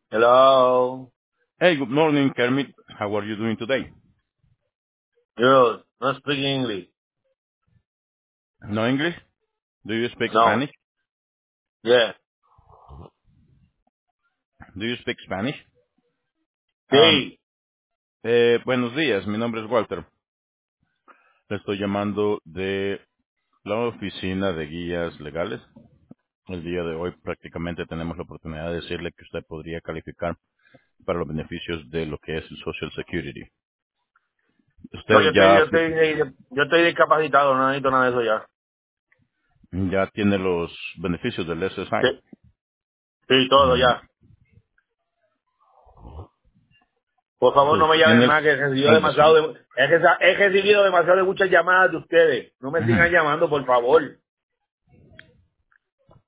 Hello. Hey, good morning, Kermit. How are you doing today? Yo, no speak English. No English? Do you speak No. Spanish? Yeah. Do you speak Spanish? Um, Sí. buenos días, mi nombre es Walter. Le estoy llamando de la oficina de guías legales. El día de hoy prácticamente tenemos la oportunidad de decirle que usted podría calificar para los beneficios de lo que es el Social Security. No, Usted yo estoy discapacitado, no necesito nada de eso ya. ya tiene los beneficios del Sí, SSI. sí, todo Mm, ya. Por favor, no me usted llamen tiene más, que he recibido el demasiado he recibido demasiado de muchas llamadas de ustedes. No me sigan llamando, por favor.